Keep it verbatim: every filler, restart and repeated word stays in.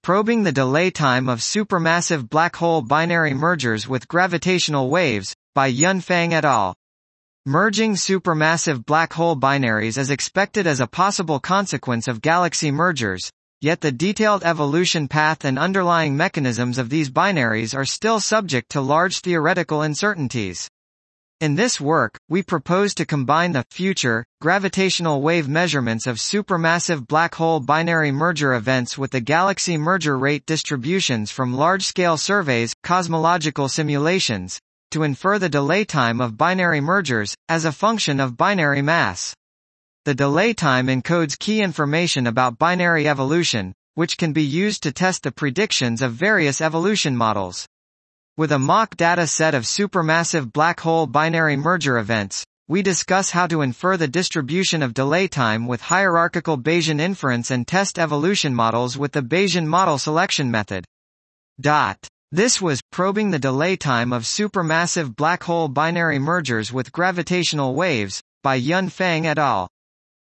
Probing the Delay Time of Supermassive Black Hole Binary Mergers with Gravitational Waves, by Yunfang et al. Merging supermassive black hole binaries is expected as a possible consequence of galaxy mergers, yet the detailed evolution path and underlying mechanisms of these binaries are still subject to large theoretical uncertainties. In this work, we propose to combine the future gravitational wave measurements of supermassive black hole binary merger events with the galaxy merger rate distributions from large-scale surveys, cosmological simulations, to infer the delay time of binary mergers, as a function of binary mass. The delay time encodes key information about binary evolution, which can be used to test the predictions of various evolution models. With a mock data set of supermassive black hole binary merger events, we discuss how to infer the distribution of delay time with hierarchical Bayesian inference and test evolution models with the Bayesian model selection method. Dot. This was Probing the Delay Time of Supermassive Black Hole Binary Mergers with Gravitational Waves, by Yunfang et al.